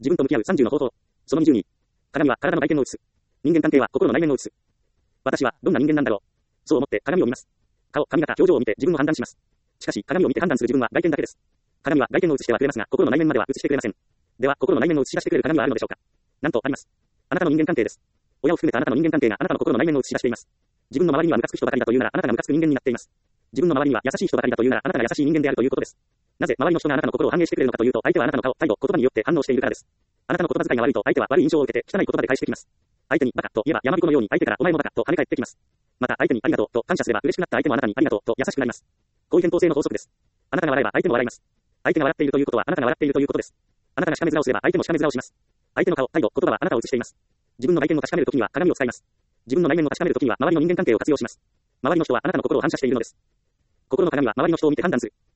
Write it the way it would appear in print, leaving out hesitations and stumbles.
自分と向き合う30の方法。その22。鏡は体の外見を映す。人間関係は心の内面を映す。私はどんな人間なんだろう。そう思って鏡を見ます。顔、髪型、表情を見て自分を判断します。しかし、鏡を見て判断する自分は外見だけです。鏡は外見を映してはくれますが、心の内面までは映してくれません。では、心の内面を映し出してくれる鏡はあるのでしょうか。なんとあります。あなたの人間関係です。親を含めたあなたの人間関係があなたの心の内面を映し出しています。自分の周りにはムカつく人ばかりだというなら、あなたがムカつく人間になっています。自分の周りには優しい人ばかりだというなら、あなたが優しい人間であるということです。なぜ周りの人があなたの心を反映してくれるのかというと、相手はあなたの顔、態度、言葉によって反応しているからです。あなたの言葉遣いが悪いと、相手は悪い印象を受けて汚い言葉で返してきます。相手にバカと言えば山彦のように相手からお前もバカと跳ね返ってきます。また相手にありがとうと感謝すれば嬉しくなった相手もあなたにありがとうと優しくなります。こういう伝統性の法則です。あなたが笑えば相手も笑います。相手が笑っているということはあなたが笑っているということです。あなたがしかめ面をすれば相手もしかめ面をします。相手の顔、態度、言葉はあなたを映しています。自分の外見を確かめるときには鏡を使います。自分の内面を確かめるときには周りの人間関係を活用します。周りの人はあなたの心を反射しているのです。心の鏡は周りの人を見て判断する。